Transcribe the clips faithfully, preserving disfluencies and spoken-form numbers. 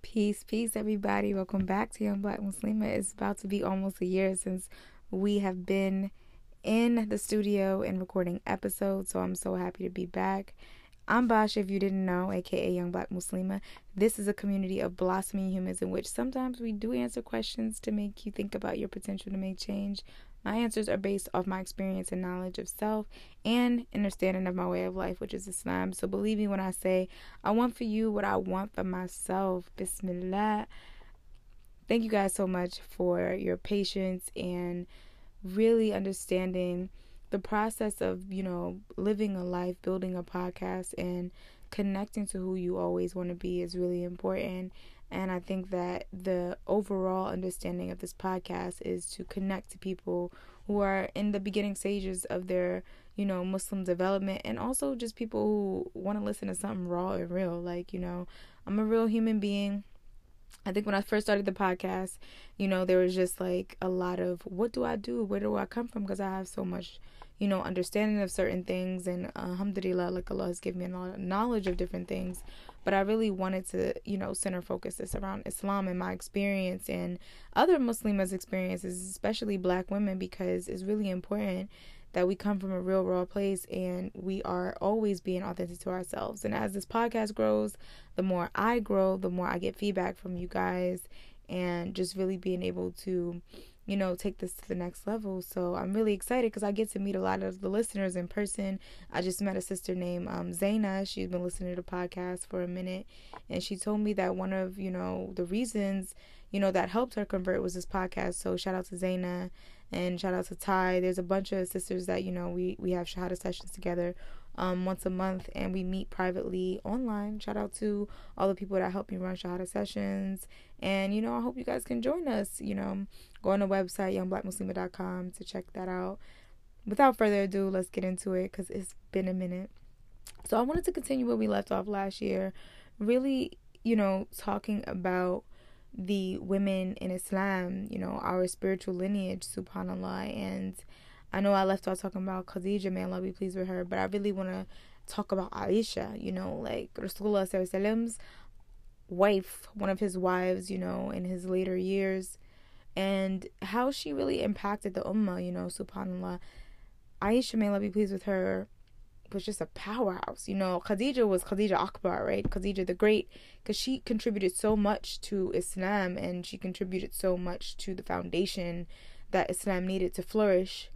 Peace, peace, everybody. Welcome back to Young Black Muslima. It's about to be almost a year since we have been in the studio and recording episodes, so I'm so happy to be back. I'm Basha, if you didn't know, aka Young Black Muslima. This is a community of blossoming humans in which sometimes we do answer questions to make you think about your potential to make change. My answers are based off my experience and knowledge of self and understanding of my way of life, which is Islam. So believe me when I say I want for you what I want for myself. Bismillah. Thank you guys so much for your patience and really understanding the process of, you know, living a life, building a podcast, and connecting to who you always want to be is really important. And I think that the overall understanding of this podcast is to connect to people who are in the beginning stages of their, you know, Muslim development, and also just people who want to listen to something raw and real. Like, you know, I'm a real human being. I think when I first started the podcast, you know, there was just like a lot of, what do I do? Where do I come from? Because I have so much, you know, understanding of certain things. And alhamdulillah, like Allah has given me a lot of knowledge of different things. But I really wanted to, you know, center focus this around Islam and my experience and other Muslims' experiences, especially black women, because it's really important that we come from a real raw place and we are always being authentic to ourselves. And as this podcast grows, the more I grow, the more I get feedback from you guys, and just really being able to, you know, take this to the next level. So I'm really excited because I get to meet a lot of the listeners in person. I just met a sister named um, Zaina. She's been listening to the podcast for a minute, and she told me that one of, you know, the reasons, you know, that helped her convert was this podcast. So shout out to Zaina. And shout out to Ty. There's a bunch of sisters that, you know, we, we have Shahada sessions together um, once a month, and we meet privately online. Shout out to all the people that help me run Shahada sessions. And, you know, I hope you guys can join us. You know, go on the website, young black muslima dot com, to check that out. Without further ado, let's get into it because it's been a minute. So I wanted to continue where we left off last year, really, you know, talking about the women in Islam, you know, our spiritual lineage, subhanAllah. And I know I left off talking about Khadija, may Allah be pleased with her, but I really want to talk about Aisha, you know, like Rasulullah sallallahu alaihi wasallam's wife, one of his wives, you know, in his later years, and how she really impacted the ummah, you know, subhanAllah. Aisha, may Allah be pleased with her, was just a powerhouse. You know, Khadija was Khadija Akbar, right? Khadija the Great, because she contributed so much to Islam, and she contributed so much to the foundation that Islam needed to flourish.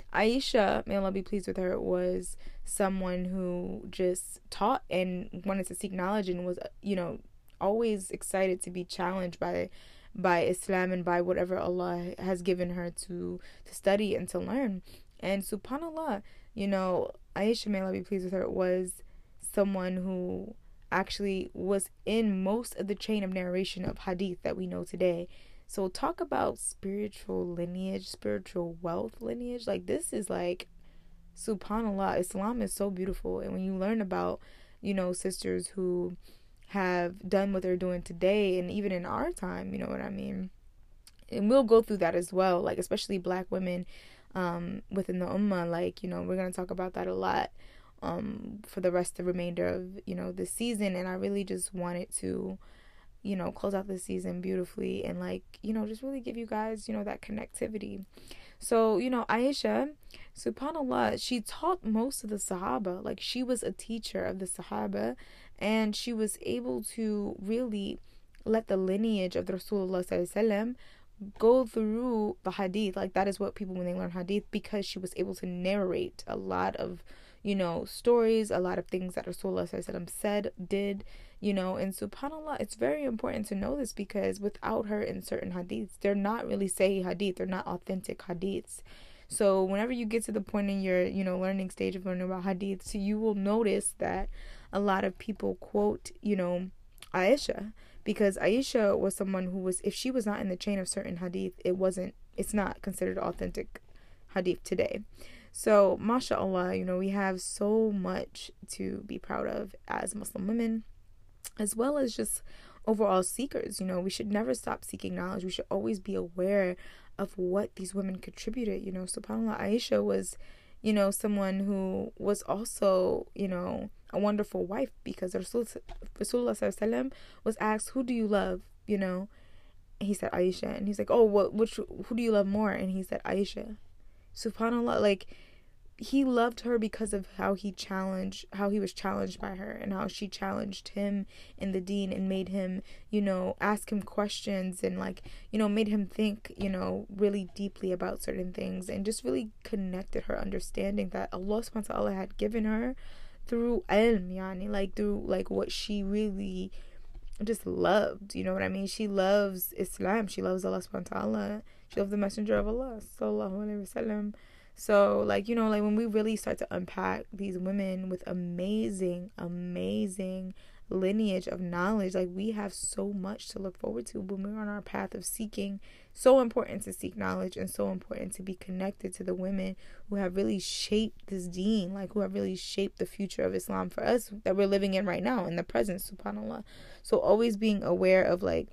Aisha, may Allah be pleased with her, was someone who just taught and wanted to seek knowledge and was, you know, always excited to be challenged by by Islam and by whatever Allah has given her to to study and to learn. And subhanAllah, you know, Aisha, may Allah be pleased with her, was someone who actually was in most of the chain of narration of hadith that we know today. So talk about spiritual lineage, spiritual wealth lineage. Like, this is like, subhanAllah, Islam is so beautiful. And when you learn about, you know, sisters who have done what they're doing today, and even in our time, you know what I mean? And we'll go through that as well, like especially black women Um, within the ummah. Like, you know, we're going to talk about that a lot um, for the rest of the remainder of, you know, the season. And I really just wanted to, you know, close out the season beautifully and, like, you know, just really give you guys, you know, that connectivity. So, you know, Aisha, subhanAllah, she taught most of the Sahaba. Like, she was a teacher of the Sahaba, and she was able to really let the lineage of the Rasulullah sallallahu alaihi wasallam go through the hadith. Like, that is what people, when they learn hadith, because she was able to narrate a lot of, you know, stories, a lot of things that Rasulullah sallallahu alaihi wasallam said, did, you know. And subhanAllah, it's very important to know this, because without her in certain hadiths, they're not really sahih hadith, they're not authentic hadiths. So whenever you get to the point in your, you know, learning stage of learning about hadiths, you will notice that a lot of people quote, you know, Aisha, because Aisha was someone who was, if she was not in the chain of certain hadith, it wasn't, it's not considered authentic hadith today. So, mashallah, you know, we have so much to be proud of as Muslim women, as well as just overall seekers. You know, we should never stop seeking knowledge. We should always be aware of what these women contributed. You know, subhanAllah, Aisha was, you know, someone who was also, you know, a wonderful wife, because Rasul, Rasulullah was asked, who do you love, you know? And he said Aisha, and he's like, oh, what, which, who do you love more? And he said Aisha. SubhanAllah, like, he loved her because of how he challenged, how he was challenged by her, and how she challenged him in the deen and made him, you know, ask him questions, and, like, you know, made him think, you know, really deeply about certain things, and just really connected her understanding that Allah subhanahu wa ta'ala had given her through ilm, yani, like, through, like, what she really just loved, you know what I mean? She loves Islam, she loves Allah subhanahu wa ta'ala, she loves the Messenger of Allah, sallallahu alayhi wa sallam. So, like, you know, like, when we really start to unpack these women with amazing, amazing lineage of knowledge, like, we have so much to look forward to when we're on our path of seeking. So important to seek knowledge, and so important to be connected to the women who have really shaped this deen, like, who have really shaped the future of Islam for us that we're living in right now, in the present, subhanAllah. So always being aware of, like,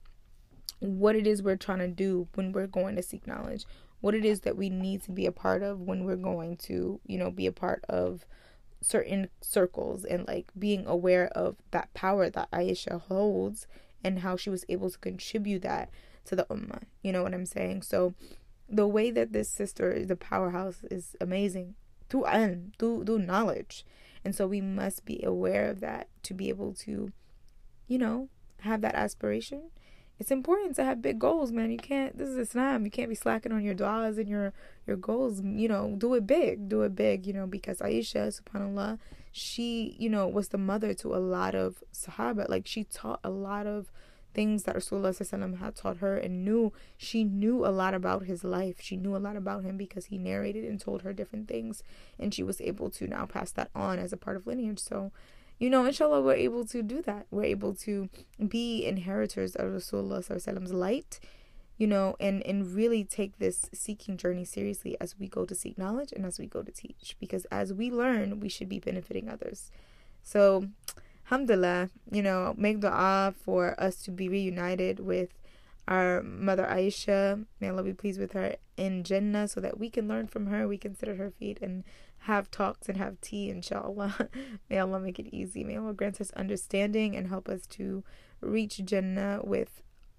what it is we're trying to do when we're going to seek knowledge, what it is that we need to be a part of when we're going to, you know, be a part of certain circles, and, like, being aware of that power that Aisha holds and how she was able to contribute that to the ummah. You know what I'm saying? So the way that this sister is a powerhouse is amazing through ilm, through, through knowledge. And so we must be aware of that to be able to, you know, have that aspiration. It's important to have big goals, man. You can't, this is Islam. You can't be slacking on your du'as and your, your goals. You know, do it big. Do it big, you know, because Aisha, subhanAllah, she, you know, was the mother to a lot of Sahaba. Like, she taught a lot of things that Rasulullah had taught her, and knew, she knew a lot about his life. She knew a lot about him because he narrated and told her different things. And she was able to now pass that on as a part of lineage. So, you know, inshallah, we're able to do that. We're able to be inheritors of Rasulullah's light, you know, and, and really take this seeking journey seriously as we go to seek knowledge and as we go to teach. Because as we learn, we should be benefiting others. So, alhamdulillah, you know, make dua for us to be reunited with our mother Aisha. May Allah be pleased with her in Jannah, so that we can learn from her, we can sit at her feet and have talks and have tea, inshallah. May Allah make it easy. May Allah grant us understanding and help us to reach Jannah with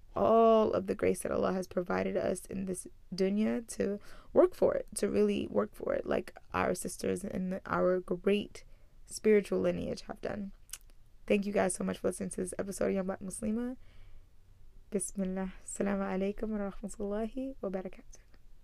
all of the grace that Allah has provided us in this dunya, to work for it, to really work for it, like our sisters in our great spiritual lineage have done. Thank you guys so much for listening to this episode of Young Black Muslima. Bismillah. Assalamu alaikum wa rahmatullahi wa barakatuh.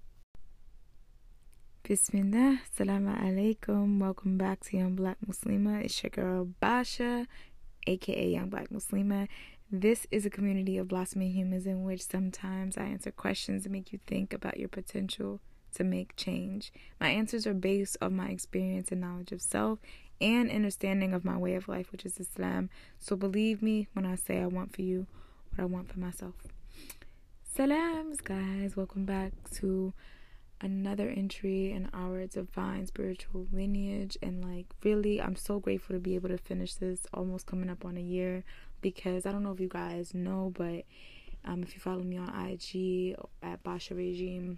Bismillah. Assalamu alaikum. Welcome back to Young Black Muslima. It's your girl Basha, aka Young Black Muslima. This is a community of blossoming humans in which sometimes I answer questions that make you think about your potential to make change. My answers are based on my experience and knowledge of self and understanding of my way of life, which is Islam. So believe me when I say I want for you what I want for myself. Salams, guys. Welcome back to another entry in our divine spiritual lineage. And, like, really, I'm so grateful to be able to finish this, almost coming up on a year, because I don't know if you guys know, but um, if you follow me on I G at Basha Regime,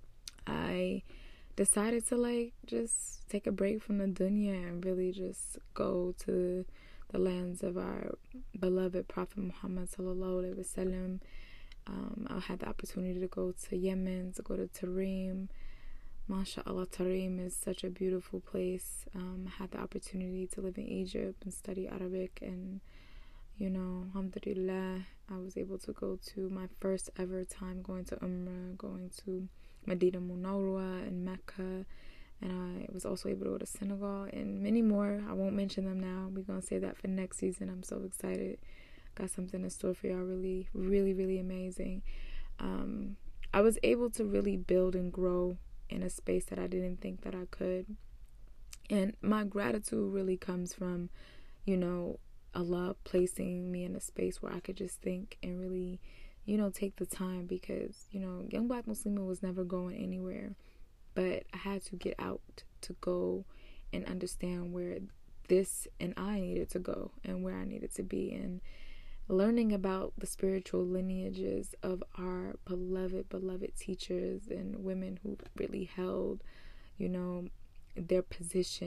I decided to, like, just take a break from the dunya and really just go to the lands of our beloved Prophet Muhammad sallallahu alaihi wasallam. Um, I had the opportunity to go to Yemen, to go to Tarim. MashaAllah, Tarim is such a beautiful place. Um, I had the opportunity to live in Egypt and study Arabic, and, you know, alhamdulillah, I was able to go to my first ever time going to Umrah, going to Medina Munawwara and Mecca, and I was also able to go to Senegal and many more. I won't mention them now. We're going to save that for next season. I'm so excited. Got something in store for y'all really, really, really amazing. Um, I was able to really build and grow in a space that I didn't think that I could. And my gratitude really comes from, you know, Allah placing me in a space where I could just think and really, you know, take the time, because, you know, Young Black Muslima was never going anywhere, but I had to get out to go and understand where this and I needed to go and where I needed to be, and learning about the spiritual lineages of our beloved, beloved teachers and women who really held, you know, their position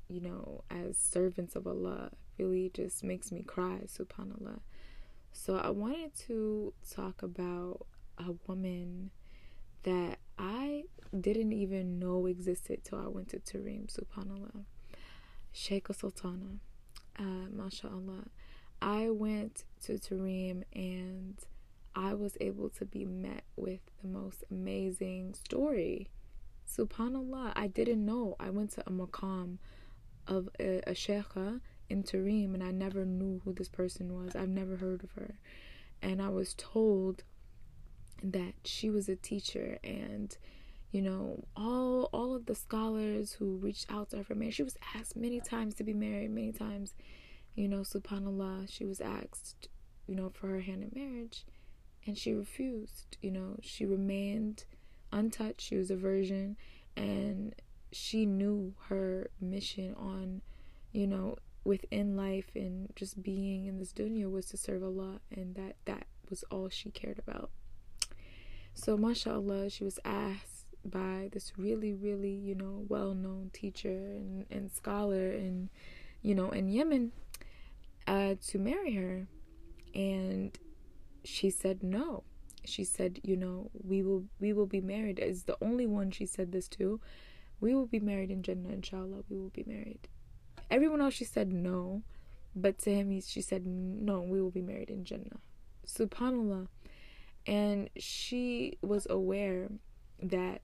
you know, as servants of Allah really just makes me cry, subhanallah. So I wanted to talk about a woman that I didn't even know existed till I went to Tarim, subhanallah. Sheikha Sultana, uh, mashallah. I went to Tarim and I was able to be met with the most amazing story. Subhanallah, I didn't know. I went to a maqam of a, a sheikha in Tarim and I never knew who this person was. I've never heard of her. And I was told that she was a teacher, and you know, all all of the scholars who reached out to her for marriage, she was asked many times to be married, many times, you know, subhanallah, she was asked, you know, for her hand in marriage, and she refused. You know, she remained untouched. She was a virgin, and she knew her mission on, you know, within life and just being in this dunya was to serve Allah, and that that was all she cared about. So mashallah, she was asked by this really, really, you know, well-known teacher and, and scholar in, you know, in Yemen, uh, to marry her. And she said no. She said, you know, we will we will be married. Is the only one she said this to. We will be married in Jannah, inshallah. We will be married. Everyone else she said no, but to him he, she said no, we will be married in Jannah. Subhanallah. And she was aware that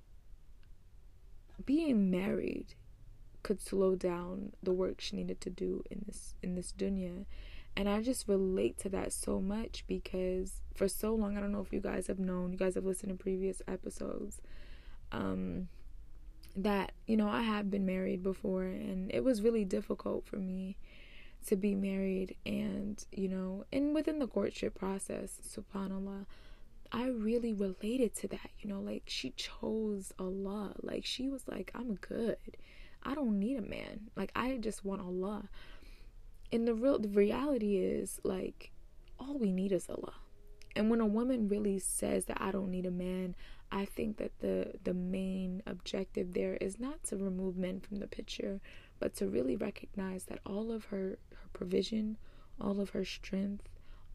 being married could slow down the work she needed to do in this in this dunya. And I just relate to that so much because for so long, I don't know if you guys have known, you guys have listened to previous episodes, um, that, you know, I have been married before, and it was really difficult for me to be married. And, you know, and within the courtship process, subhanallah, I really related to that. You know, like, she chose Allah. Like, she was like, I'm good. I don't need a man. Like, I just want Allah. And the real the reality is, like, all we need is Allah. And when a woman really says that I don't need a man, I think that the the main objective there is not to remove men from the picture, but to really recognize that all of her, her provision, all of her strength,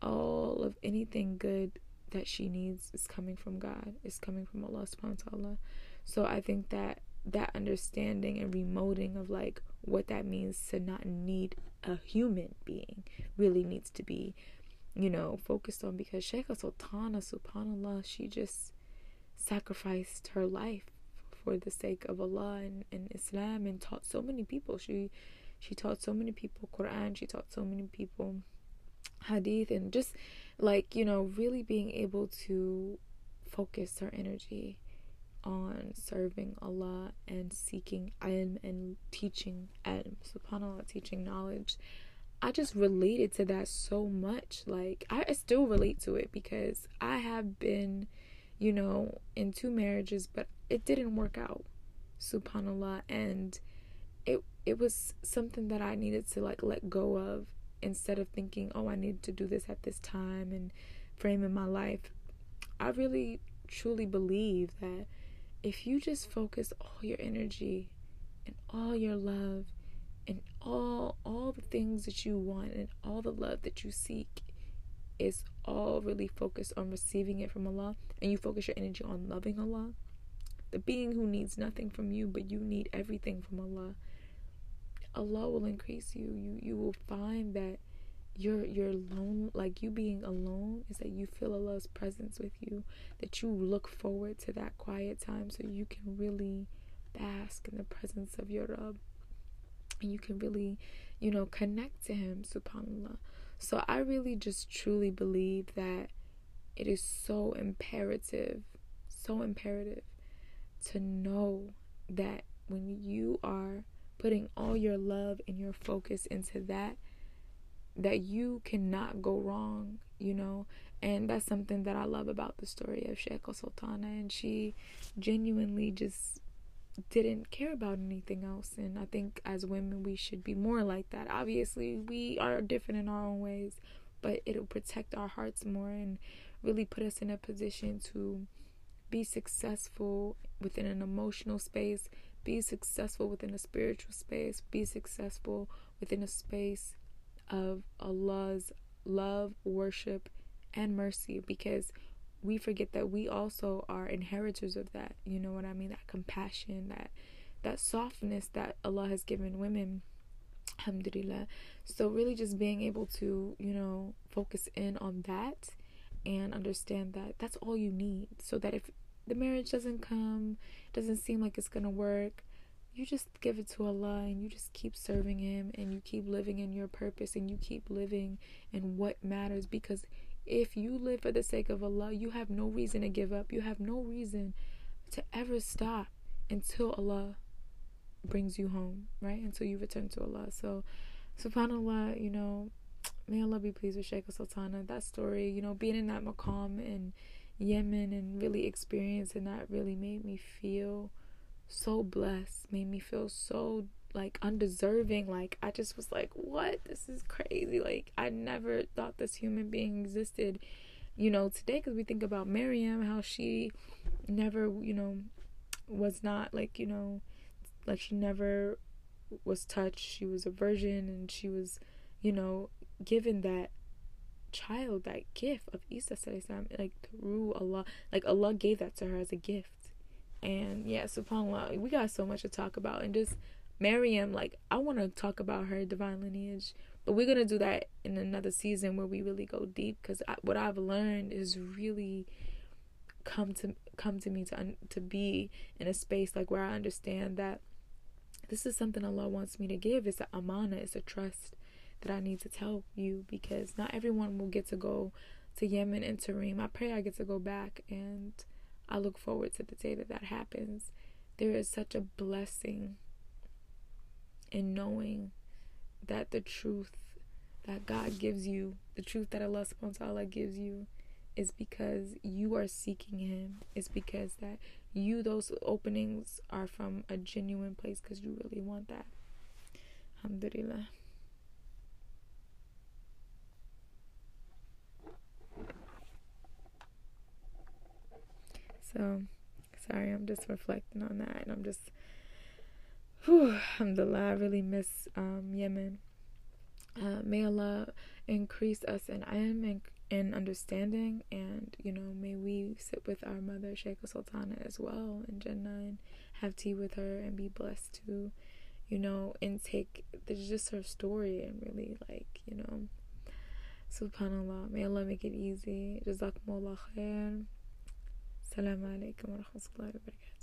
all of anything good that she needs is coming from God, is coming from Allah subhanahu wa ta'ala. So I think that that understanding and remoting of like what that means to not need a human being really needs to be, you know, focused on, because Sheikha Sultana, subhanallah, she just sacrificed her life for the sake of Allah and, and Islam, and taught so many people. She she taught so many people Quran, she taught so many people Hadith, and just like, you know, really being able to focus her energy on serving Allah and seeking ilm and teaching ilm, subhanAllah, teaching knowledge. I just related to that so much. Like, I still relate to it because I have been, you know, in two marriages, but it didn't work out, subhanAllah, and it it was something that I needed to like let go of, instead of thinking, oh, I need to do this at this time and frame in my life. I really truly believe that if you just focus all your energy and all your love and all all the things that you want and all the love that you seek is all really focused on receiving it from Allah, and you focus your energy on loving Allah, the being who needs nothing from you, but you need everything from Allah, Allah will increase you. You you will find that you're you're alone, like you being alone is that you feel Allah's presence with you, that you look forward to that quiet time so you can really bask in the presence of your Rabb, and you can really, you know, connect to him, subhanAllah. So I really just truly believe that it is so imperative, so imperative to know that when you are putting all your love and your focus into that, that you cannot go wrong, you know. And that's something that I love about the story of Sheikha Sultana, and she genuinely just didn't care about anything else. And I think as women we should be more like that. Obviously we are different in our own ways, but it'll protect our hearts more and really put us in a position to be successful within an emotional space, be successful within a spiritual space, be successful within a space of Allah's love, worship, and mercy, because we forget that we also are inheritors of that. You know what I mean? That compassion, that that softness that Allah has given women, alhamdulillah. So really just being able to, you know, focus in on that and understand that that's all you need, so that if the marriage doesn't come, doesn't seem like it's gonna work, you just give it to Allah and you just keep serving Him, and you keep living in your purpose, and you keep living in what matters. Because if you live for the sake of Allah, you have no reason to give up. You have no reason to ever stop until Allah brings you home, right? Until you return to Allah. So, subhanAllah, you know, may Allah be pleased with Sheikha Sultana. That story, you know, being in that maqam in Yemen and really experiencing that really made me feel so blessed, made me feel so like undeserving. Like I just was like, what? This is crazy. Like I never thought this human being existed, you know, today, because we think about Maryam, how she never, you know, was not like, you know, like she never was touched. She was a virgin, and she was, you know, given that child, that gift of Isa salam, like through Allah. Like Allah gave that to her as a gift. And yeah, subhanAllah, we got so much to talk about. And just Maryam, like I want to talk about her divine lineage, but we're gonna do that in another season where we really go deep, because what I've learned is really come to come to me to to be in a space like where I understand that this is something Allah wants me to give. It's an amana, it's a trust that I need to tell you, because not everyone will get to go to Yemen and Tarim. I pray I get to go back, and I look forward to the day that that happens. There is such a blessing in knowing that the truth that God gives you, the truth that Allah subhanahu wa ta'ala gives you, is because you are seeking Him. It's because that you, those openings are from a genuine place, because you really want that. Alhamdulillah. So, sorry, I'm just reflecting on that, and I'm just, whew, alhamdulillah, I really miss um, Yemen. Uh, may Allah increase us in ilm and in understanding, and, you know, may we sit with our mother, Sheikha Sultana, as well in Jannah, and have tea with her, and be blessed to, you know, intake there's just her story, and really, like, you know, subhanallah, may Allah make it easy. Jazakumullah khair. Assalamu alaikum wa rahmatullahi wa barakatuh.